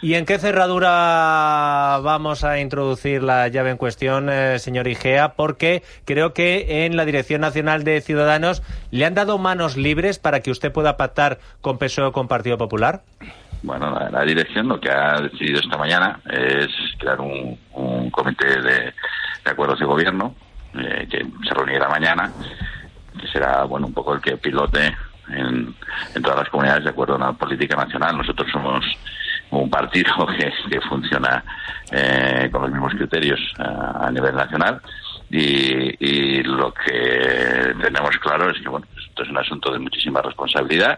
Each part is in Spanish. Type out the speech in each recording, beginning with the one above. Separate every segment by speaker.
Speaker 1: ¿Y en qué cerradura vamos a introducir la llave en cuestión, señor Igea? Porque creo que en la Dirección Nacional de Ciudadanos le han dado manos libres para que usted pueda pactar con PSOE o con Partido Popular.
Speaker 2: Bueno, la dirección lo que ha decidido esta mañana es crear un comité de acuerdos de gobierno que se reunirá mañana, que será un poco el que pilote en todas las comunidades de acuerdo a una política nacional. Nosotros somos un partido que funciona con los mismos criterios a nivel nacional y lo que tenemos claro es que esto es un asunto de muchísima responsabilidad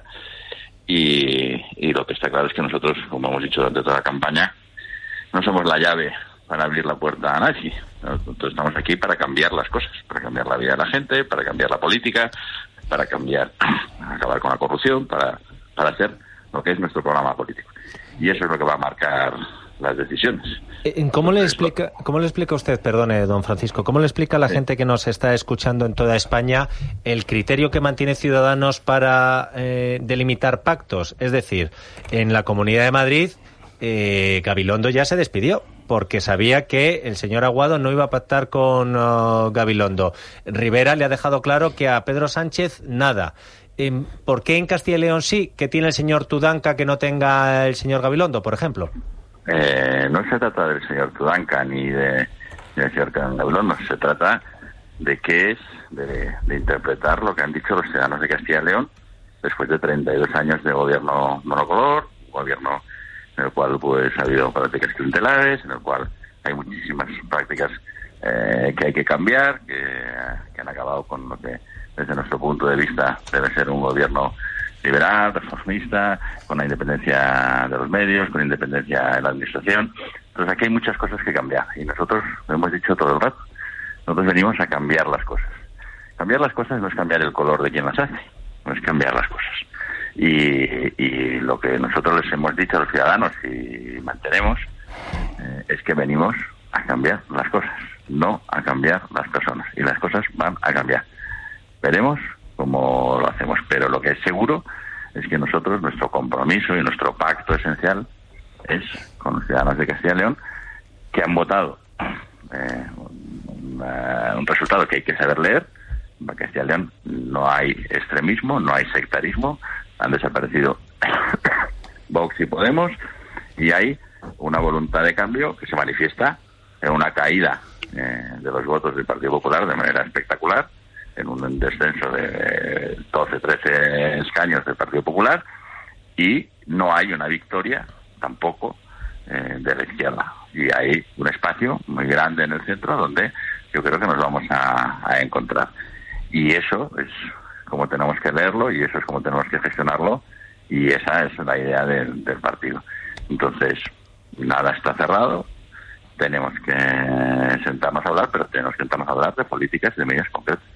Speaker 2: y lo que está claro es que nosotros, como hemos dicho durante toda la campaña, no somos la llave para abrir la puerta a nadie. Nosotros estamos aquí para cambiar las cosas, para cambiar la vida de la gente, para cambiar la política, para acabar con la corrupción, para hacer lo que es nuestro programa político. Y eso es lo que va a marcar las decisiones.
Speaker 1: ¿Cómo le explica usted, perdone, don Francisco, cómo le explica a la gente que nos está escuchando en toda España el criterio que mantiene Ciudadanos para delimitar pactos? Es decir, en la Comunidad de Madrid, Gabilondo ya se despidió, porque sabía que el señor Aguado no iba a pactar con Gabilondo. Rivera le ha dejado claro que a Pedro Sánchez nada. ¿Por qué en Castilla y León sí, que tiene el señor Tudanca que no tenga el señor Gabilondo, por ejemplo?
Speaker 2: No se trata del señor Tudanca ni del señor Gabilondo, se trata de qué es, de interpretar lo que han dicho los ciudadanos de Castilla y León después de 32 años de gobierno monocolor, gobierno en el cual ha habido prácticas clientelares, en el cual hay muchísimas prácticas que hay que cambiar, que han acabado con lo que desde nuestro punto de vista debe ser un gobierno liberal, reformista, con la independencia de los medios, con independencia de la administración. Entonces aquí hay muchas cosas que cambiar y nosotros lo hemos dicho todo el rato. Nosotros venimos a cambiar las cosas. Cambiar las cosas no es cambiar el color de quien las hace, no es cambiar las cosas. Y lo que nosotros les hemos dicho a los ciudadanos y mantenemos es que venimos a cambiar las cosas, no a cambiar las personas. Y las cosas van a cambiar. Veremos cómo lo hacemos, pero lo que es seguro es que nosotros, nuestro compromiso y nuestro pacto esencial es con los ciudadanos de Castilla y León que han votado un resultado que hay que saber leer. En Castilla y León no hay extremismo, no hay sectarismo, han desaparecido Vox y Podemos y hay una voluntad de cambio que se manifiesta en una caída de los votos del Partido Popular de manera espectacular, en un descenso de 12, 13 escaños del Partido Popular y no hay una victoria tampoco de la izquierda. Y hay un espacio muy grande en el centro donde yo creo que nos vamos a encontrar. Y eso es como tenemos que leerlo y eso es como tenemos que gestionarlo y esa es la idea del partido. Entonces, nada está cerrado, tenemos que sentarnos a hablar, pero tenemos que sentarnos a hablar de políticas y de medidas concretas.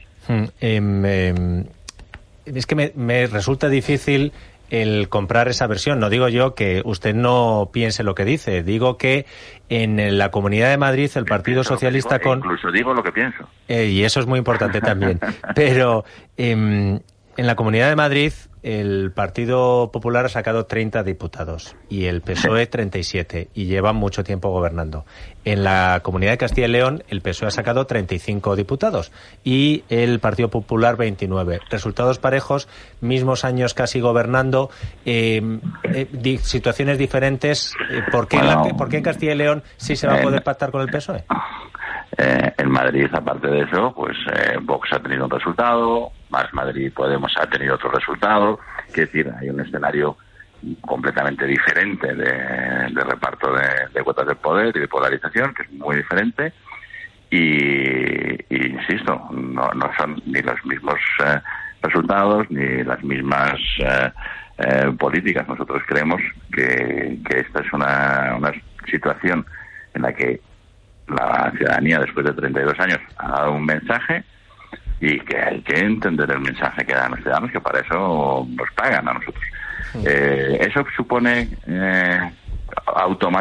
Speaker 1: Es que me resulta difícil el comprar esa versión. No digo yo que usted no piense lo que dice, digo que en la Comunidad de Madrid el Partido Socialista
Speaker 2: incluso digo lo que pienso.
Speaker 1: Y eso es muy importante también. Pero en la Comunidad de Madrid el Partido Popular ha sacado 30 diputados y el PSOE 37 y llevan mucho tiempo gobernando. En la Comunidad de Castilla y León el PSOE ha sacado 35 diputados y el Partido Popular 29. Resultados parejos, mismos años casi gobernando, situaciones diferentes. ¿Por qué en Castilla y León sí se va a poder pactar con el PSOE?
Speaker 2: En Madrid, aparte de eso, Vox ha tenido un resultado, Más Madrid Podemos ha tenido otro resultado, es decir, hay un escenario completamente diferente de reparto de cuotas de poder y de polarización, que es muy diferente, y insisto, no son ni los mismos resultados ni las mismas políticas. Nosotros creemos que esta es una situación en la que la ciudadanía después de 32 años ha dado un mensaje y que hay que entender el mensaje que dan los ciudadanos, que para eso nos pagan a nosotros. ¿Eso supone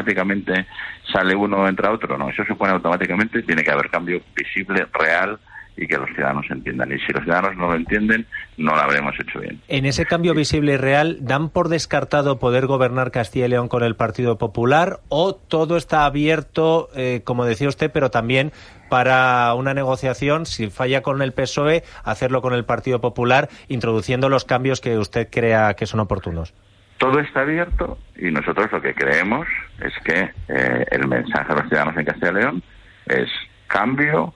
Speaker 2: automáticamente sale uno, entra otro? No, eso supone automáticamente tiene que haber cambio visible, real y que los ciudadanos entiendan. Y si los ciudadanos no lo entienden, no lo habremos hecho bien.
Speaker 1: En ese cambio visible y real, ¿dan por descartado poder gobernar Castilla y León con el Partido Popular o todo está abierto, como decía usted, pero también para una negociación, si falla con el PSOE, hacerlo con el Partido Popular, introduciendo los cambios que usted crea que son oportunos?
Speaker 2: Todo está abierto y nosotros lo que creemos es que el mensaje a los ciudadanos en Castilla y León es cambio,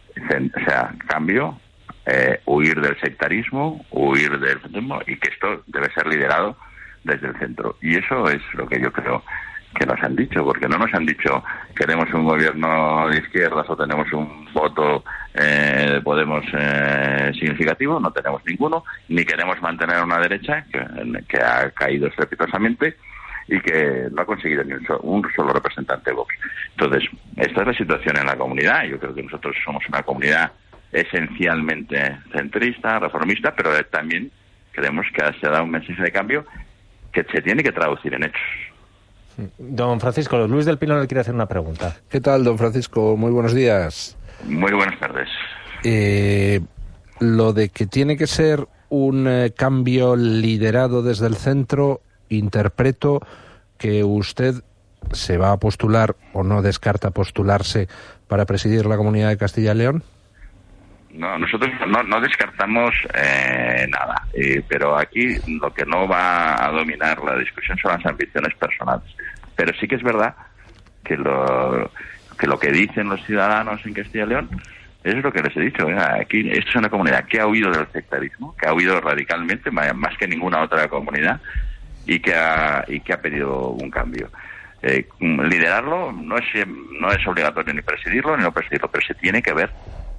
Speaker 2: huir del sectarismo, huir del centrismo, y que esto debe ser liderado desde el centro. Y eso es lo que yo creo que nos han dicho, porque no nos han dicho queremos un gobierno de izquierdas o tenemos un voto de Podemos significativo, no tenemos ninguno, ni queremos mantener una derecha que ha caído estrepitosamente y que no ha conseguido ni un solo representante de Vox. Entonces, esta es la situación en la comunidad. Yo creo que nosotros somos una comunidad esencialmente centrista, reformista, pero también creemos que se ha dado un mensaje de cambio que se tiene que traducir en hechos.
Speaker 1: Don Francisco, Luis del Pino le quiere hacer una pregunta.
Speaker 3: ¿Qué tal, don Francisco? Muy buenos días.
Speaker 2: Muy buenas tardes.
Speaker 3: Lo de que tiene que ser un cambio liderado desde el centro, interpreto que usted se va a postular o no descarta postularse para presidir la Comunidad de Castilla y León.
Speaker 2: No, nosotros no descartamos nada, pero aquí lo que no va a dominar la discusión son las ambiciones personales. Pero sí que es verdad que lo que dicen los ciudadanos en Castilla y León es lo que les he dicho. Aquí esto es una comunidad que ha huido del sectarismo, que ha huido radicalmente, más que ninguna otra comunidad, y que ha pedido un cambio. Liderarlo no es obligatorio ni presidirlo ni no presidirlo, pero se tiene que ver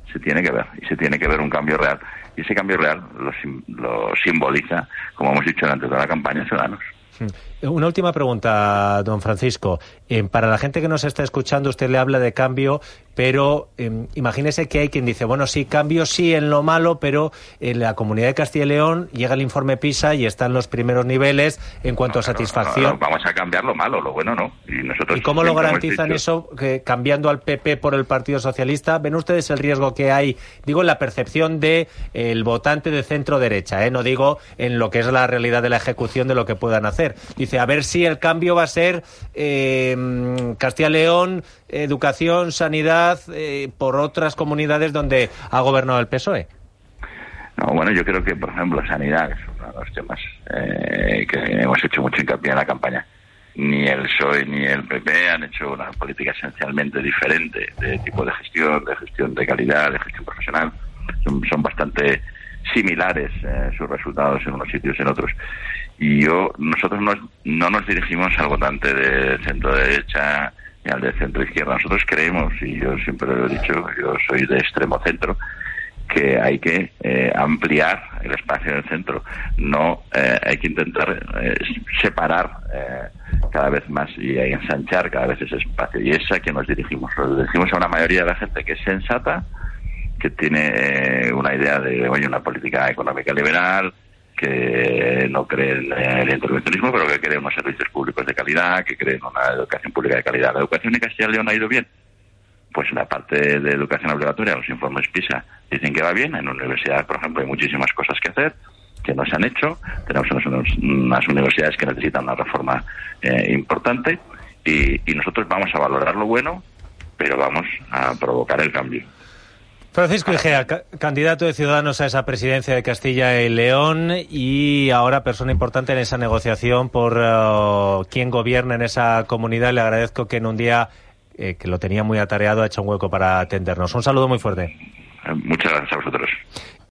Speaker 2: y se tiene que ver un cambio real, y ese cambio real lo simboliza, como hemos dicho antes de la campaña, Ciudadanos.
Speaker 1: Una última pregunta, don Francisco. Para la gente que nos está escuchando, usted le habla de cambio, pero imagínese que hay quien dice, bueno, sí, cambio sí en lo malo, pero en la Comunidad de Castilla y León llega el informe PISA y están los primeros niveles en cuanto a satisfacción.
Speaker 2: No, vamos a cambiar lo malo, lo bueno no.
Speaker 1: ¿Y cómo lo garantizan eso, que cambiando al PP por el Partido Socialista? ¿Ven ustedes el riesgo que hay, digo, en la percepción de el votante de centro-derecha, no digo en lo que es la realidad de la ejecución de lo que puedan hacer? Dice, a ver si el cambio va a ser Castilla y León, educación, sanidad, por otras comunidades donde ha gobernado el PSOE.
Speaker 2: No, bueno, yo creo que, por ejemplo, sanidad es uno de los temas que hemos hecho mucho hincapié en la campaña. Ni el PSOE ni el PP han hecho una política esencialmente diferente de tipo de gestión de calidad, de gestión profesional. Son bastante similares sus resultados en unos sitios y en otros. Y nosotros no nos dirigimos al votante de centro-derecha ni al de centro-izquierda. Nosotros creemos, y yo siempre lo he dicho, yo soy de extremo centro, que hay que ampliar el espacio del centro. No hay que intentar separar cada vez más y ensanchar cada vez ese espacio. Y es a quien nos dirigimos. Nos dirigimos a una mayoría de la gente que es sensata, que tiene una idea de una política económica liberal, que no cree en el intervencionismo, pero que cree en unos servicios públicos de calidad, que cree en una educación pública de calidad. ¿La educación en Castilla y León ha ido bien? Pues la parte de educación obligatoria, los informes PISA dicen que va bien. En universidades, por ejemplo, hay muchísimas cosas que hacer que no se han hecho. Tenemos unas universidades que necesitan una reforma importante y nosotros vamos a valorar lo bueno, pero vamos a provocar el cambio.
Speaker 1: Francisco Igea, candidato de Ciudadanos a esa presidencia de Castilla y León y ahora persona importante en esa negociación por quién gobierna en esa comunidad. Le agradezco que en un día que lo tenía muy atareado ha hecho un hueco para atendernos. Un saludo muy fuerte.
Speaker 2: Muchas gracias a vosotros.